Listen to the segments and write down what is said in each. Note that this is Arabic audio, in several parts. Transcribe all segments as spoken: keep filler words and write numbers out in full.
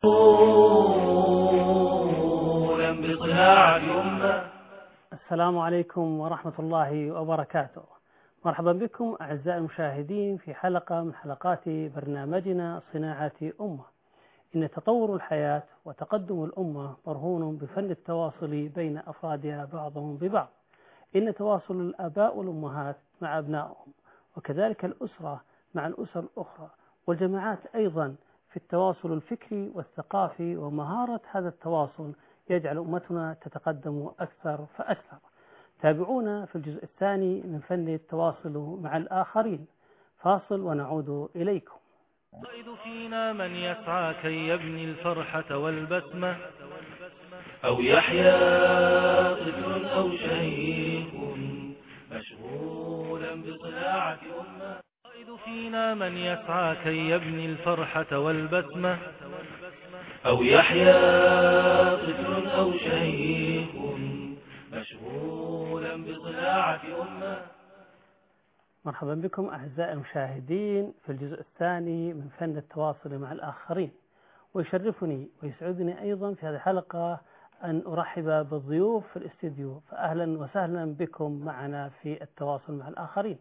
بطلاع الأمة. السلام عليكم ورحمة الله وبركاته. مرحبا بكم أعزائي المشاهدين في حلقة من حلقات برنامجنا صناعة أمة. إن تطور الحياة وتقدم الأمة مرهون بفن التواصل بين أفرادها بعضهم ببعض. إن تواصل الآباء والأمهات مع أبنائهم، وكذلك الأسرة مع الأسر الأخرى، والجماعات أيضا في التواصل الفكري والثقافي، ومهارة هذا التواصل يجعل أمتنا تتقدم أكثر فأكثر. تابعونا في الجزء الثاني من فن التواصل مع الآخرين. فاصل ونعود إليكم. القائد فينا من يسعى كي يبني الفرحة والبسمة، أو يحيا طفل أو شيخ مشغولا بصناعة أمة. القائد فينا من يسعى كي يبني الفرحة والبسمة، أو يحيا طفل أو شيخ مشغولا بصناعة أمة. مرحبا بكم أعزائي المشاهدين في الجزء الثاني من فن التواصل مع الآخرين. ويشرفني ويسعدني أيضا في هذه الحلقة أن أرحب بالضيوف في الاستديو، فأهلا وسهلا بكم معنا في التواصل مع الآخرين.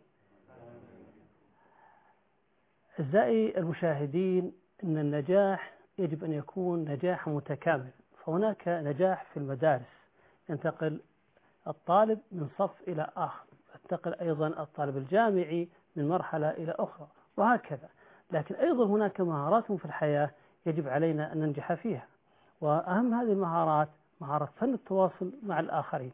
أعزائي المشاهدين، إن النجاح يجب أن يكون نجاح متكامل. فهناك نجاح في المدارس، ينتقل الطالب من صف إلى آخر، ينتقل أيضا الطالب الجامعي من مرحلة إلى أخرى، وهكذا. لكن أيضا هناك مهارات في الحياة يجب علينا أن ننجح فيها، وأهم هذه المهارات مهارة فن التواصل مع الآخرين.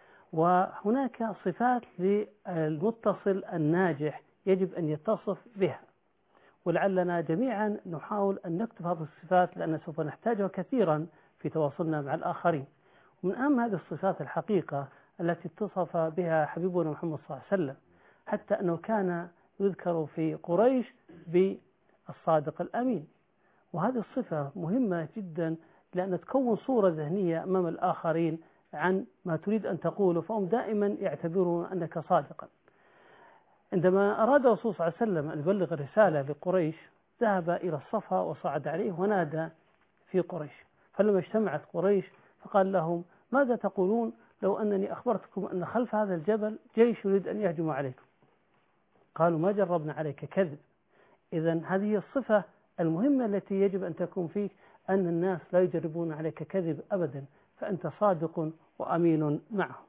وهناك صفات للمتصل الناجح يجب أن يتصف بها، ولعلنا جميعا نحاول أن نكتب هذه الصفات، لأن سوف نحتاجها كثيرا في تواصلنا مع الآخرين. ومن أهم هذه الصفات الحقيقة التي اتصف بها حبيبنا محمد صلى الله عليه وسلم، حتى أنه كان يذكر في قريش بالصادق الأمين. وهذه الصفة مهمة جدا، لأن تكون صورة ذهنية أمام الآخرين عن ما تريد أن تقوله، فهم دائما يعتبرون أنك صادقا. عندما أراد الرسول صلى الله عليه وسلم أن يبلغ الرسالة لقريش، ذهب إلى الصفا وصعد عليه ونادى في قريش. فلما اجتمعت قريش فقال لهم: ماذا تقولون لو أنني أخبرتكم أن خلف هذا الجبل جيش يريد أن يهجم عليكم؟ قالوا: ما جربنا عليك كذب. إذن هذه الصفة المهمة التي يجب أن تكون فيك، أن الناس لا يجربون عليك كذب أبدا، فأنت صادق وأمين معهم.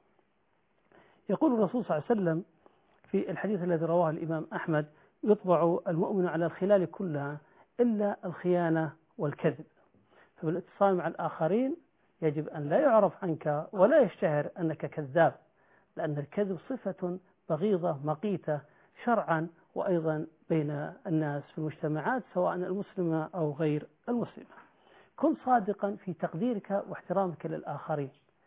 يقول الرسول صلى الله عليه وسلم في الحديث الذي رواه الإمام أحمد: يطبع المؤمن على الخلال كلها إلا الخيانة والكذب. فبالاتصال مع الآخرين يجب أن لا يعرف عنك ولا يشتهر أنك كذاب، لأن الكذب صفة بغيضة مقيتة شرعا، وأيضا بين الناس في المجتمعات سواء المسلمة أو غير المسلمة. كن صادقا في تقديرك واحترامك للآخرين.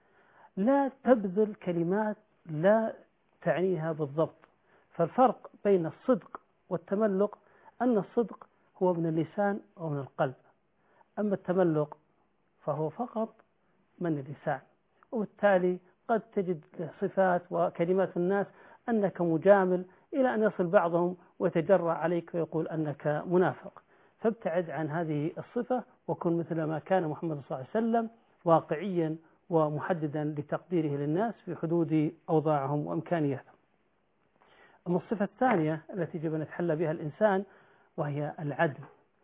لا تبذل كلمات لا تعنيها بالضبط. فالفرق بين الصدق والتملق أن الصدق هو من اللسان أو من القلب، أما التملق فهو فقط من اللسان. وبالتالي قد تجد صفات وكلمات الناس أنك مجامل، إلى أن يصل بعضهم ويتجرأ عليك ويقول أنك منافق. فابتعد عن هذه الصفة، وكن مثل ما كان محمد صلى الله عليه وسلم، واقعيا ومحددا لتقديره للناس في حدود أوضاعهم وإمكانياتهم. أما الصفة الثانية التي يجب أن يتحلى بها الإنسان وهي العدل.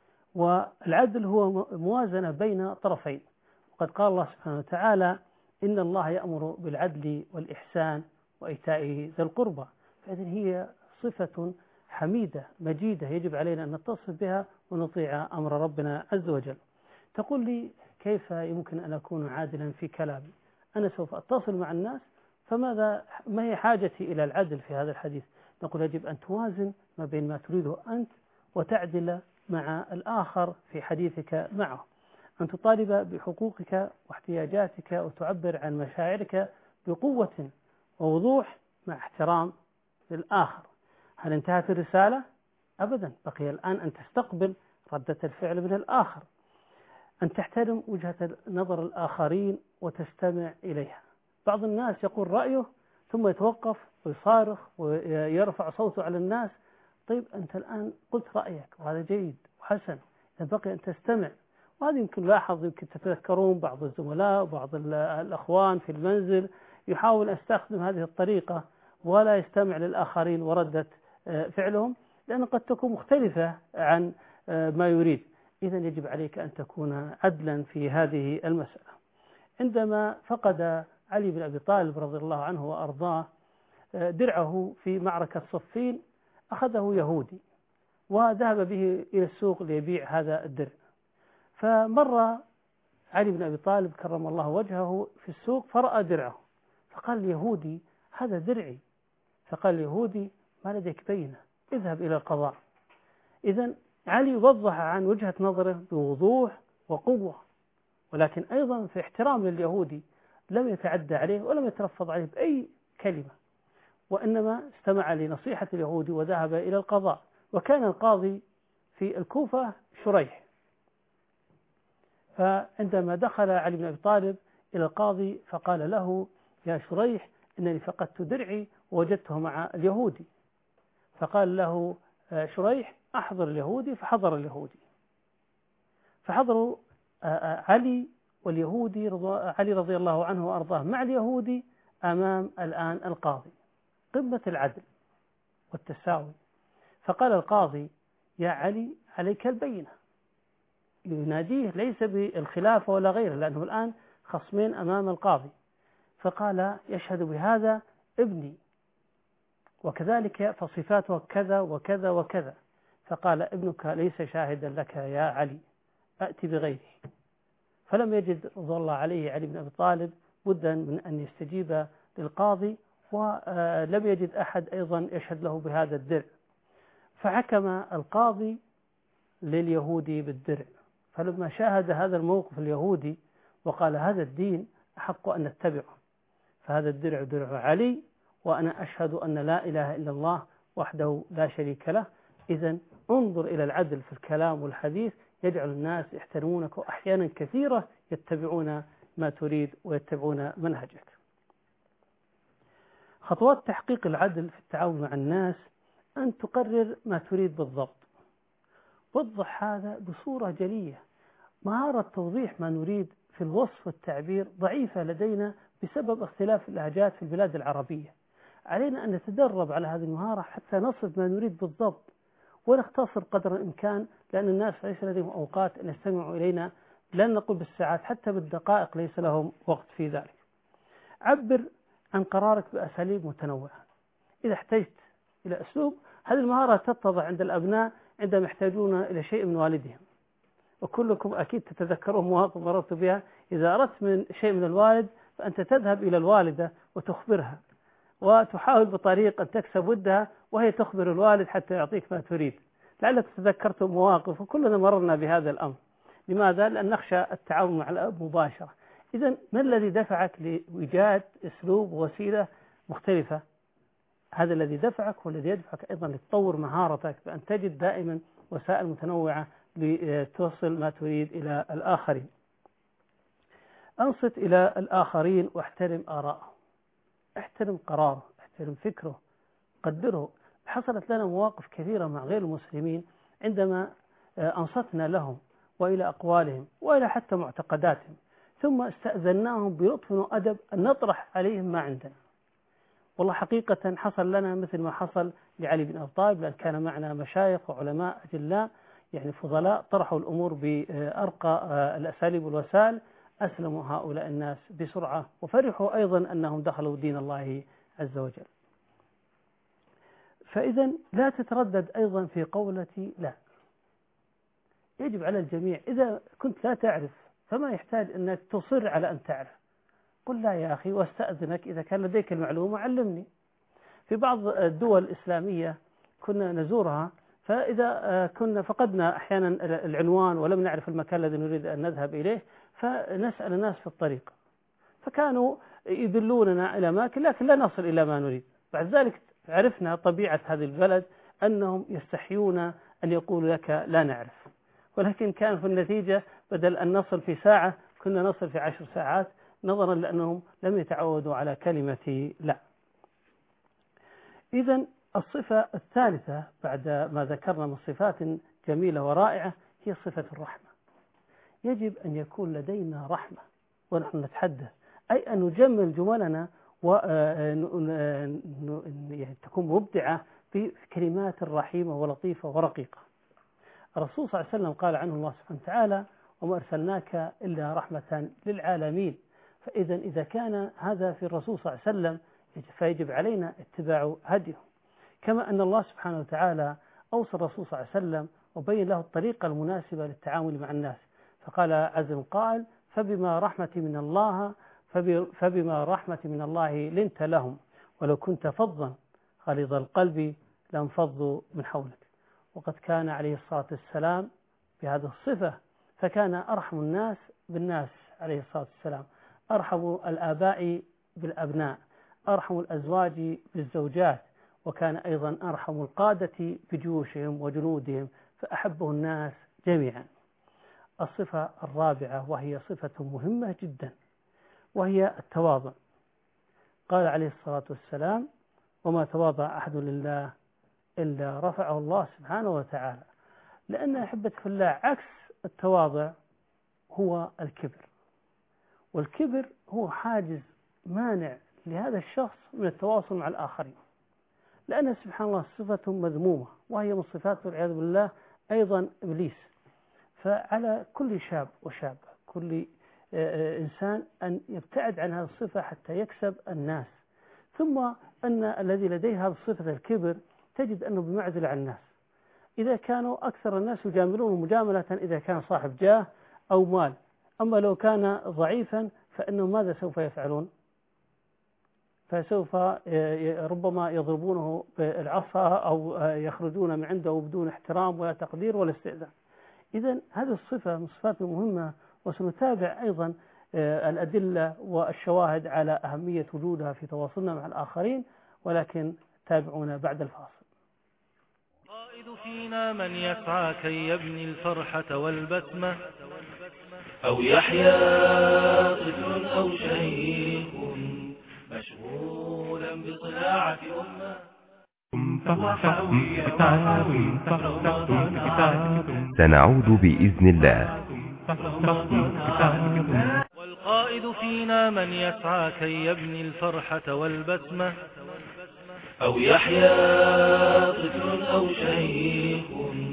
والعدل هو موازنة بين طرفين. وقد قال الله سبحانه وتعالى: إن الله يأمر بالعدل والإحسان وإيتاء ذي القربى. فإذن هي صفة حميدة مجيدة يجب علينا أن نتصف بها ونطيع أمر ربنا عز وجل. تقول لي: كيف يمكن أن أكون عادلا في كلامي؟ أنا سوف أتصل مع الناس، فماذا ما هي حاجتي إلى العدل في هذا الحديث؟ نقول: يجب أن توازن ما بين ما تريده أنت وتعدل مع الآخر في حديثك معه، أن تطالب بحقوقك واحتياجاتك وتعبر عن مشاعرك بقوة ووضوح مع احترام للآخر. هل انتهت الرسالة؟ أبدا، بقي الآن أن تستقبل ردة الفعل من الآخر، أن تحترم وجهة نظر الآخرين وتستمع إليها. بعض الناس يقول رأيه ثم يتوقف ويصارخ ويرفع صوته على الناس. طيب أنت الآن قلت رأيك وهذا جيد وحسن، بقي أن تستمع وهذا يمكن لاحظ، يمكن تتذكرون بعض الزملاء وبعض الأخوان في المنزل يحاول أن يستخدم هذه الطريقة ولا يستمع للآخرين وردة فعلهم، لأن قد تكون مختلفة عن ما يريد. إذا يجب عليك أن تكون عدلا في هذه المسألة. عندما فقد علي بن أبي طالب رضي الله عنه وأرضاه درعه في معركة صفين، أخذه يهودي وذهب به إلى السوق ليبيع هذا الدرع. فمر علي بن أبي طالب كرم الله وجهه في السوق فرأى درعه، فقال اليهودي هذا درعي. فقال اليهودي ما لديك بينة، اذهب إلى القضاء. إذن علي وضح عن وجهة نظره بوضوح وقوة، ولكن أيضا في احترام لليهودي لم يتعدى عليه ولم يتلفظ عليه بأي كلمة، وإنما استمع لنصيحة اليهودي وذهب إلى القضاء. وكان القاضي في الكوفة شريح. فعندما دخل علي بن أبي طالب إلى القاضي فقال له يا شريح إنني فقدت درعي ووجدته مع اليهودي. فقال له شريح أحضر اليهودي، فحضر اليهودي. فحضروا علي واليهودي علي رضي الله عنه وأرضاه مع اليهودي أمام الآن القاضي، قمة العدل والتساوي. فقال القاضي يا علي عليك البينة، يناديه ليس بالخلافة ولا غيره، لأنه الآن خصمين أمام القاضي. فقال يشهد بهذا ابني وكذلك فصفاته كذا وكذا وكذا. فقال ابنك ليس شاهدا لك يا علي، أأتي بغيره. فلم يجد رضي الله عليه علي بن أبي طالب بدا من أن يستجيب للقاضي، ولم يجد أحد أيضا يشهد له بهذا الدرع. فحكم القاضي لليهودي بالدرع. فلما شاهد هذا الموقف اليهودي وقال هذا الدين أحق أن نتبعه، فهذا الدرع درع علي، وأنا أشهد أن لا إله إلا الله وحده لا شريك له. إذن انظر إلى العدل في الكلام والحديث، يجعل الناس يحترمونك، وأحيانا كثيرة يتبعون ما تريد ويتبعون منهجك. خطوات تحقيق العدل في التعامل مع الناس: أن تقرر ما تريد بالضبط، وضح هذا بصورة جلية. مهارة توضيح ما نريد في الوصف والتعبير ضعيفة لدينا بسبب اختلاف اللهجات في البلاد العربية. علينا أن نتدرب على هذه المهارة حتى نصف ما نريد بالضبط ونختصر قدر الإمكان، لأن الناس ليس لديهم أوقات أن يستمعوا إلينا، لن نقول بالساعات، حتى بالدقائق ليس لهم وقت في ذلك. عبر عن قرارك بأساليب متنوعة. إذا احتجت إلى أسلوب، هذه المهارة تتضح عند الأبناء عندما يحتاجون إلى شيء من والدهم، وكلكم أكيد تتذكرون مواقف مررت بها. إذا أردت من شيء من الوالد فأنت تذهب إلى الوالدة وتخبرها، وتحاول بطريقة أن تكسب ودها، وهي تخبر الوالد حتى يعطيك ما تريد. لعلك تذكرتم مواقف، وكلنا مررنا بهذا الأمر. لماذا؟ لأن نخشى التعاون مع الأب مباشرة. إذن ما الذي دفعك لإيجاد أسلوب ووسيلة مختلفة؟ هذا الذي دفعك، والذي يدفعك أيضا لتطور مهارتك بأن تجد دائما وسائل متنوعة لتوصل ما تريد إلى الآخرين. أنصت إلى الآخرين واحترم آراءه، احترم قراره، احترم فكره، قدره. حصلت لنا مواقف كثيرة مع غير المسلمين عندما أنصتنا لهم وإلى أقوالهم وإلى حتى معتقداتهم، ثم استأذناهم بلطف وأدب أن نطرح عليهم ما عندنا. والله حقيقة حصل لنا مثل ما حصل لعلي بن أبي طالب، لأن كان معنا مشايخ وعلماء أجلاء يعني فضلاء طرحوا الأمور بأرقى الأساليب والوسائل، أسلموا هؤلاء الناس بسرعة وفرحوا أيضا أنهم دخلوا دين الله عز وجل. فإذا لا تتردد أيضا في قولتي لا. يجب على الجميع، إذا كنت لا تعرف فما يحتاج أنك تصر على أن تعرف، قل لا يا أخي واستأذنك إذا كان لديك المعلومة علمني. في بعض الدول الإسلامية كنا نزورها، فإذا كنا فقدنا أحيانا العنوان ولم نعرف المكان الذي نريد أن نذهب إليه، فنسأل الناس في الطريق، فكانوا يدلوننا إلى أماكن لكن لا نصل إلى ما نريد. بعد ذلك عرفنا طبيعة هذه البلد أنهم يستحيون أن يقولوا لك لا نعرف، ولكن كان في النتيجة بدل أن نصل في ساعة كنا نصل في عشر ساعات، نظرا لأنهم لم يتعودوا على كلمة لا. إذن الصفة الثالثة بعد ما ذكرنا من صفات جميلة ورائعة هي صفة الرحمة. يجب أن يكون لدينا رحمة ونحن نتحدث، أي أن نجمل جملنا وتكون مبدعة بكلمات رحيمة ولطيفة ورقيقة. الرسول صلى الله عليه وسلم قال عنه الله سبحانه وتعالى: وما أرسلناك إلا رحمة للعالمين. فإذا إذا كان هذا في الرسول صلى الله عليه وسلم فيجب علينا اتباع هديه. كما أن الله سبحانه وتعالى أوصى الرسول صلى الله عليه وسلم وبين له الطريقة المناسبة للتعامل مع الناس، فقال عز من قال: فبما رحمة من الله فبما رحمة من الله لنت لهم ولو كنت فظا غليظ القلب لانفضوا من حولك. وقد كان عليه الصلاة والسلام بهذه الصفة، فكان أرحم الناس بالناس عليه الصلاة والسلام، أرحم الآباء بالأبناء، أرحم الأزواج بالزوجات، وكان أيضا أرحم القادة بجيوشهم وجنودهم، فأحبه الناس جميعا. الصفة الرابعة وهي صفة مهمة جدا وهي التواضع. قال عليه الصلاة والسلام: وما تواضع أحد لله إلا رفعه الله سبحانه وتعالى. لأن أحبة في الله عكس التواضع هو الكبر، والكبر هو حاجز مانع لهذا الشخص من التواصل مع الآخرين، لأن سبحان الله صفة مذمومة وهي من صفات والعياذ بالله أيضا إبليس. فعلى كل شاب وشابة، كل إنسان أن يبتعد عن هذه الصفة حتى يكسب الناس. ثم أن الذي لديه هذه الصفة الكبر تجد أنه بمعزل عن الناس. إذا كانوا أكثر الناس يجاملون مجاملة إذا كان صاحب جاه أو مال، أما لو كان ضعيفا فإنه ماذا سوف يفعلون؟ فسوف ربما يضربونه بالعصا أو يخرجون من عنده بدون احترام ولا تقدير ولا استئذان. إذن هذه الصفة من الصفات المهمة، وسنتابع أيضا الأدلة والشواهد على أهمية وجودها في تواصلنا مع الآخرين، ولكن تابعونا بعد الفاصل. قائد فينا من يسعى كي يبني الفرحة والبسمة، أو يحيا طفل أو شيخ مشغولا بصناعة أمة. سنعود بإذن الله. والقائد فينا من يسعى كي يبني الفرحة والبسمة، أو يحيا طفل أو شيخ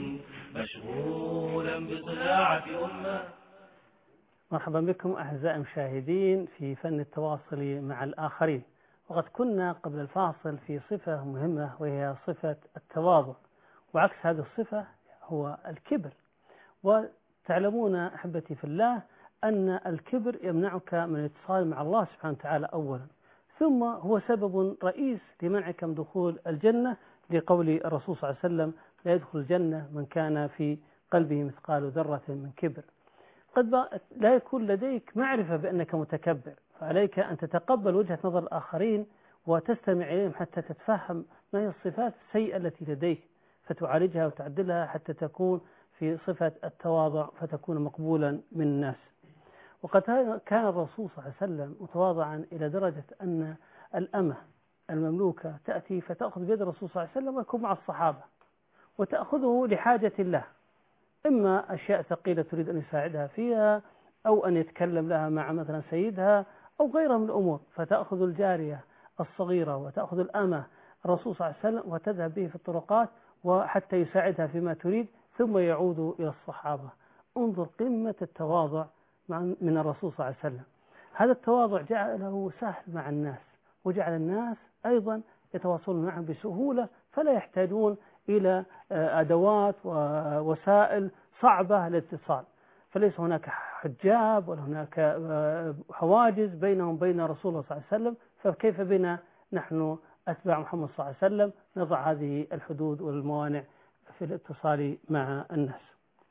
مشغولا بصناعة أمة. مرحبا بكم أعزائي المشاهدين في فن التواصل مع الآخرين. وقد كنا قبل الفاصل في صفة مهمة وهي صفة التواضع، وعكس هذه الصفة هو الكبر. وتعلمون أحبتي في الله أن الكبر يمنعك من الاتصال مع الله سبحانه وتعالى أولا، ثم هو سبب رئيس لمنعك من دخول الجنة، لقول الرسول صلى الله عليه وسلم: لا يدخل الجنة من كان في قلبه مثقال ذرة من كبر. قد لا يكون لديك معرفة بأنك متكبر، فعليك أن تتقبل وجهة نظر الآخرين وتستمع إليهم حتى تتفهم ما هي الصفات السيئة التي لديك، فتعالجها وتعدلها حتى تكون في صفة التواضع فتكون مقبولا من الناس. وقد كان الرسول صلى الله عليه وسلم متواضعا إلى درجة أن الأمة المملوكة تأتي فتأخذ بيد الرسول صلى الله عليه وسلم ويكون مع الصحابة، وتأخذه لحاجة الله، إما أشياء ثقيلة تريد أن يساعدها فيها، أو أن يتكلم لها مع مثلا سيدها أو غيرها من الأمور، فتأخذ الجارية الصغيرة وتأخذ الأمة الرسول صلى الله عليه وسلم وتذهب به في الطرقات وحتى يساعدها فيما تريد، ثم يعود إلى الصحابة. انظر قمة التواضع من الرسول صلى الله عليه وسلم. هذا التواضع جعله سهل مع الناس، وجعل الناس أيضا يتواصلون معه بسهولة، فلا يحتاجون إلى أدوات ووسائل صعبة للاتصال. فليس هناك حجاب ولا هناك حواجز بينهم بين رسول الله صلى الله عليه وسلم، فكيف بنا نحن أتباع محمد صلى الله عليه وسلم نضع هذه الحدود والموانع في الاتصال مع الناس.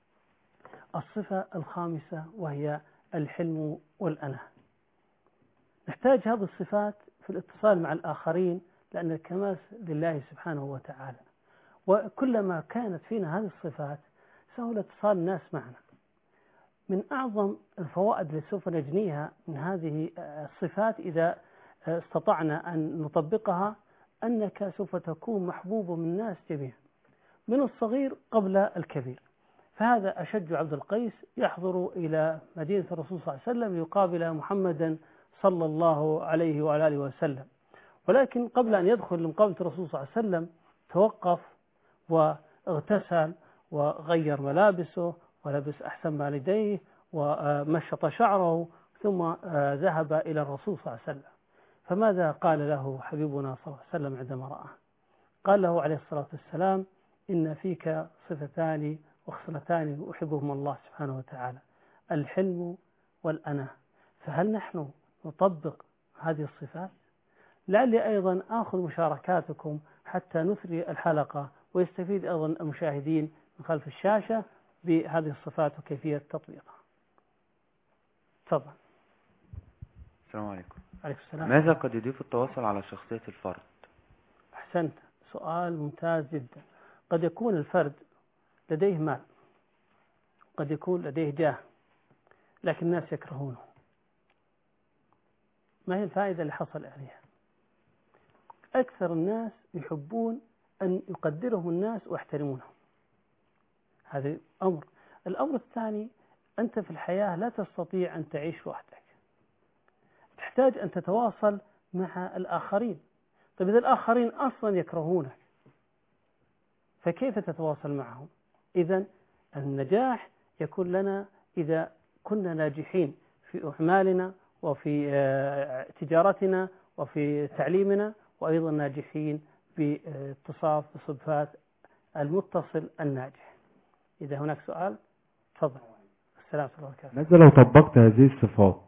الصفة الخامسة وهي الحلم والأناة. نحتاج هذه الصفات في الاتصال مع الآخرين، لأن الكمال لله سبحانه وتعالى، وكلما كانت فينا هذه الصفات سهل اتصال الناس معنا. من أعظم الفوائد التي سوف نجنيها من هذه الصفات إذا استطعنا أن نطبقها أنك سوف تكون محبوب من الناس جميعا، من الصغير قبل الكبير. فهذا أشج عبد القيس يحضر إلى مدينة الرسول صلى الله عليه وسلم ليقابل محمدا صلى الله عليه وعلى آله وسلم. ولكن قبل أن يدخل لمقابلة الرسول صلى الله عليه وسلم توقف واغتسل وغير ملابسه ولبس أحسن ما لديه ومشط شعره، ثم ذهب إلى الرسول صلى الله عليه وسلم. فماذا قال له حبيبنا صلى الله عليه وسلم عندما رآه؟ قال له عليه الصلاة والسلام: إن فيك صفتان وخصلتان أحبهما الله سبحانه وتعالى، الحلم والأناة. فهل نحن نطبق هذه الصفات؟ لعلي أيضا آخذ مشاركاتكم حتى نثري الحلقة ويستفيد أيضا المشاهدين من خلف الشاشة بهذه الصفات وكيفية تطبيقها. تفضل. السلام عليكم. عليكم السلام. ماذا قد يضيف التواصل على شخصية الفرد؟ أحسنت، سؤال ممتاز جدا. قد يكون الفرد لديه مال، قد يكون لديه جاه، لكن الناس يكرهونه. ما هي الفائدة اللي حصل عليها؟ أكثر الناس يحبون أن يقدرهم الناس ويحترمونهم. هذا أمر. الأمر الثاني، أنت في الحياة لا تستطيع أن تعيش وحدك، تحتاج أن تتواصل مع الآخرين. طيب إذا الآخرين أصلا يكرهونك فكيف تتواصل معهم؟ إذن النجاح يكون لنا إذا كنا ناجحين في أعمالنا وفي تجارتنا وفي تعليمنا، وأيضا ناجحين باتصاف بصفات المتصل الناجح. إذا هناك سؤال تفضل. السلام عليكم. ماذا لو طبقت هذه الصفات؟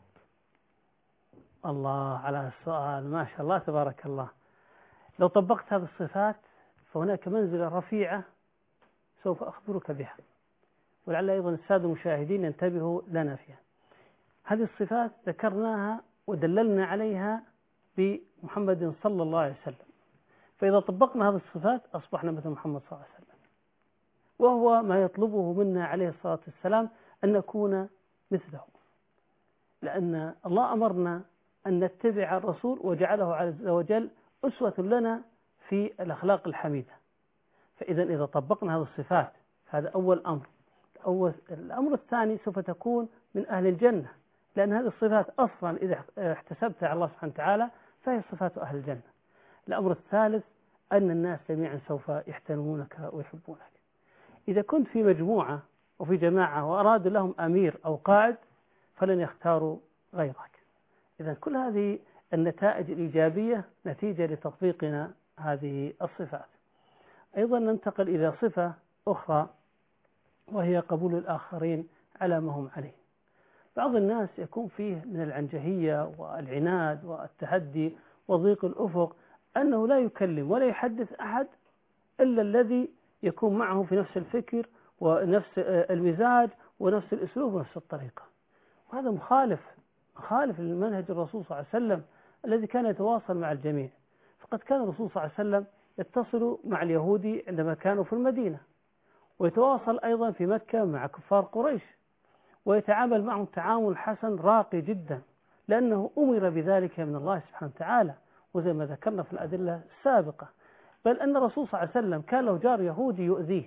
الله على السؤال، ما شاء الله تبارك الله. لو طبقت هذه الصفات فهناك منزلة رفيعة سوف أخبرك بها، ولعل أيضا السادة المشاهدين ينتبهوا لنا فيها. هذه الصفات ذكرناها ودللنا عليها بمحمد صلى الله عليه وسلم، فإذا طبقنا هذه الصفات أصبحنا مثل محمد صلى الله عليه وسلم، وهو ما يطلبه منا عليه الصلاة والسلام أن نكون مثله، لأن الله أمرنا أن نتبع الرسول وجعله عز وجل أسوة لنا في الأخلاق الحميدة. فإذا إذا طبقنا هذه الصفات هذا أول أمر. أول الأمر الثاني سوف تكون من أهل الجنة، لأن هذه الصفات أصلا إذا احتسبتها على الله سبحانه وتعالى فهي صفات أهل الجنة. الأمر الثالث أن الناس جميعا سوف يحترمونك ويحبونك. إذا كنت في مجموعة وفي جماعة وأراد لهم أمير أو قائد فلن يختاروا غيرك. إذا كل هذه النتائج الإيجابية نتيجة لتطبيقنا هذه الصفات. أيضا ننتقل إلى صفة أخرى وهي قبول الآخرين على ما هم عليه. بعض الناس يكون فيه من العنجهية والعناد والتحدي وضيق الأفق أنه لا يكلم ولا يحدث أحد إلا الذي يكون معه في نفس الفكر ونفس المزاج ونفس الأسلوب ونفس الطريقة، وهذا مخالف مخالف للمنهج الرسول صلى الله عليه وسلم الذي كان يتواصل مع الجميع. فقد كان الرسول صلى الله عليه وسلم يتصل مع اليهودي عندما كانوا في المدينة، ويتواصل أيضا في مكة مع كفار قريش، ويتعامل معهم تعامل حسن راقي جدا، لأنه أمر بذلك من الله سبحانه وتعالى، وزي ما ذكرنا في الأدلة السابقة. بل أن الرسول صلى الله عليه وسلم كان له جار يهودي يؤذيه،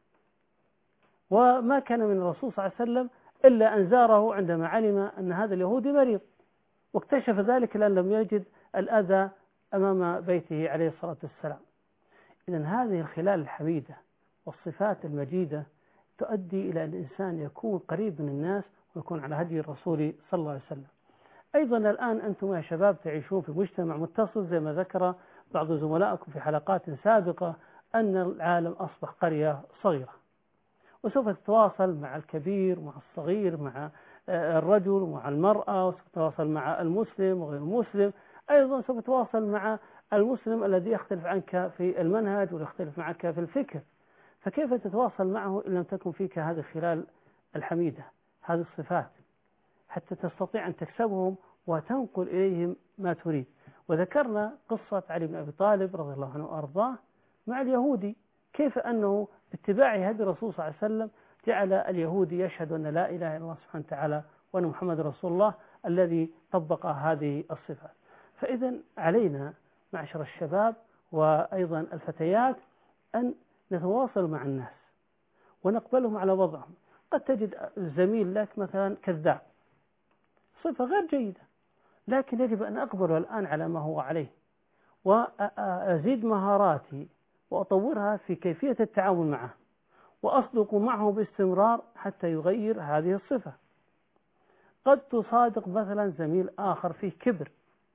وما كان من الرسول صلى الله عليه وسلم إلا أن زاره عندما علم أن هذا اليهودي مريض، واكتشف ذلك لأن لم يجد الأذى أمام بيته عليه الصلاة والسلام. إذن هذه الخلال الحميدة والصفات المجيدة تؤدي إلى أن الإنسان يكون قريب من الناس ويكون على هدي الرسول صلى الله عليه وسلم. أيضا الآن أنتم يا شباب تعيشون في مجتمع متصل، زي ما ذكر بعض زملائكم في حلقات سابقة أن العالم أصبح قرية صغيرة، وسوف تتواصل مع الكبير مع الصغير مع الرجل مع المرأة، وسوف تتواصل مع المسلم وغير المسلم، أيضا سوف تتواصل مع المسلم الذي يختلف عنك في المنهج ويختلف معك في الفكر. فكيف تتواصل معه إن لم تكن فيك هذه الخلال الحميدة، هذه الصفات، حتى تستطيع أن تكسبهم وتنقل إليهم ما تريد. وذكرنا قصة علي بن أبي طالب رضي الله عنه وأرضاه مع اليهودي، كيف أنه باتباع هدي الرسول صلى الله عليه وسلم جعل اليهودي يشهد أن لا إله إلا الله سبحانه وتعالى وأن محمد رسول الله الذي طبق هذه الصفات. فإذا علينا معشر الشباب وأيضا الفتيات أن نتواصل مع الناس ونقبلهم على وضعهم. قد تجد زميل لك مثلا كذاب، صفة غير جيدة، لكن يجب أن أقبله الآن على ما هو عليه، وأزيد مهاراتي وأطورها في كيفية التعامل معه، وأصدق معه باستمرار حتى يغير هذه الصفة. قد تصادق مثلا زميل آخر فيه كبر،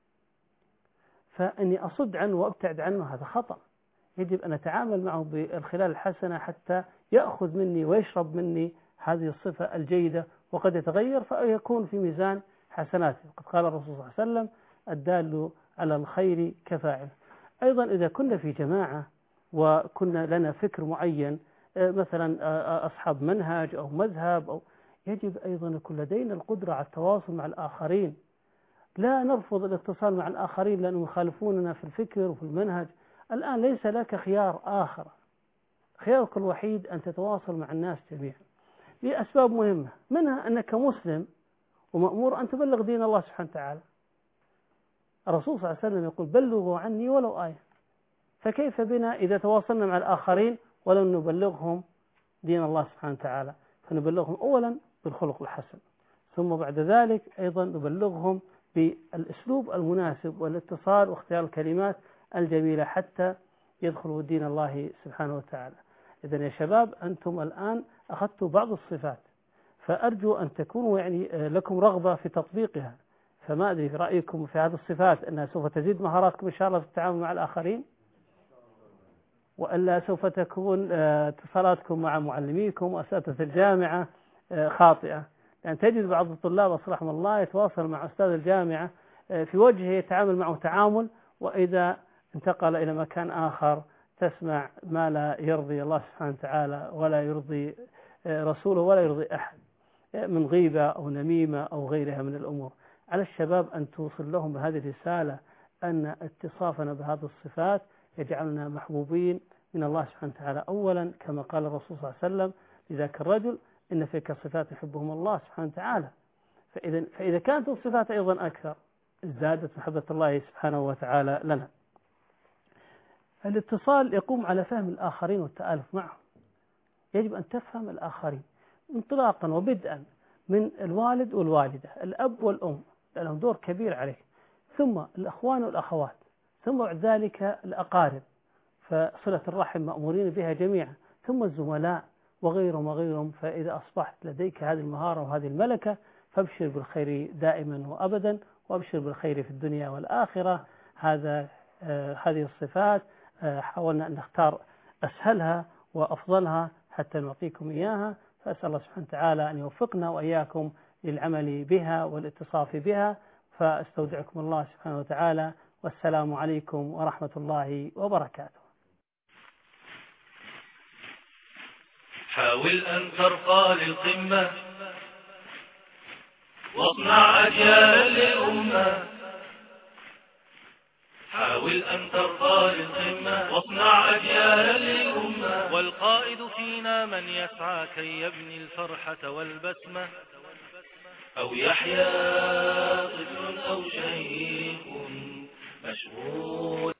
فإني أصد عنه وأبتعد عنه، هذا خطأ. يجب أن أتعامل معه بالخلال الحسنة حتى يأخذ مني ويشرب مني هذه الصفة الجيدة، وقد يتغير فيكون في ميزان حسناته. وقد قال الرسول صلى الله عليه وسلم: الدال على الخير كفاعله. أيضا إذا كنا في جماعة وكنا لنا فكر معين، مثلا أصحاب منهج أو مذهب، أو يجب أيضا يكون لدينا القدرة على التواصل مع الآخرين. لا نرفض الاتصال مع الآخرين لأنهم يخالفوننا في الفكر وفي المنهج. الآن ليس لك خيار آخر، خيارك الوحيد أن تتواصل مع الناس جميعا لأسباب مهمة، منها أنك مسلم ومأمور أن تبلغ دين الله سبحانه وتعالى. الرسول صلى الله عليه وسلم يقول: بلغوا عني ولو آية. فكيف بنا إذا تواصلنا مع الآخرين ولم نبلغهم دين الله سبحانه وتعالى؟ فنبلغهم أولا بالخلق الحسن، ثم بعد ذلك أيضا نبلغهم بالأسلوب المناسب والاتصال واختيار الكلمات الجميلة حتى يدخلوا دين الله سبحانه وتعالى. إذن يا شباب، أنتم الآن أخذتوا بعض الصفات، فأرجو أن تكونوا يعني لكم رغبة في تطبيقها. فما أدري في رأيكم في هذه الصفات أنها سوف تزيد مهاراتكم إن شاء الله في التعامل مع الآخرين، وألا سوف تكون اتصالاتكم مع معلميكم وأساتذة الجامعة خاطئة. لأن تجد بعض الطلاب رحمه الله يتواصل مع أستاذ الجامعة في وجهه يتعامل معه تعامل، وإذا انتقل إلى مكان آخر تسمع ما لا يرضي الله سبحانه وتعالى ولا يرضي رسوله ولا يرضي أحد من غيبة أو نميمة أو غيرها من الأمور. على الشباب أن توصل لهم بهذه الرسالة أن اتصافنا بهذه الصفات يجعلنا محبوبين من الله سبحانه وتعالى. أولا كما قال الرسول صلى الله عليه وسلم لذاك الرجل: إن فيك صفات يحبهم الله سبحانه وتعالى. فإذا, فإذا كانت الصفات أيضا أكثر ازدادت محبة الله سبحانه وتعالى لنا. الاتصال يقوم على فهم الآخرين والتآلف معهم. يجب أن تفهم الآخرين انطلاقا وبدءا من الوالد والوالدة، الأب والأم لهم دور كبير عليه، ثم الأخوان والأخوات، ثم بعد ذلك الأقارب، فصلة الرحم مأمورين بها جميعا، ثم الزملاء وغيرهم وغيرهم. فإذا أصبحت لديك هذه المهارة وهذه الملكة فابشر بالخير دائما وأبدا، وابشر بالخير في الدنيا والآخرة. هذا آه هذه الصفات آه حاولنا أن نختار أسهلها وأفضلها حتى نعطيكم إياها. فأسأل الله سبحانه وتعالى أن يوفقنا وإياكم للعمل بها والاتصاف بها. فاستودعكم الله سبحانه وتعالى، والسلام عليكم ورحمة الله وبركاته. حاول أن ترقى للقمة واصنع أجيالا للأمة. حاول أن ترقى للقمة واصنع أجيالا للأمة. والقائد فينا من يسعى كي يبني الفرحة والبسمة، أو يحيا طفل أو شيخ مشغول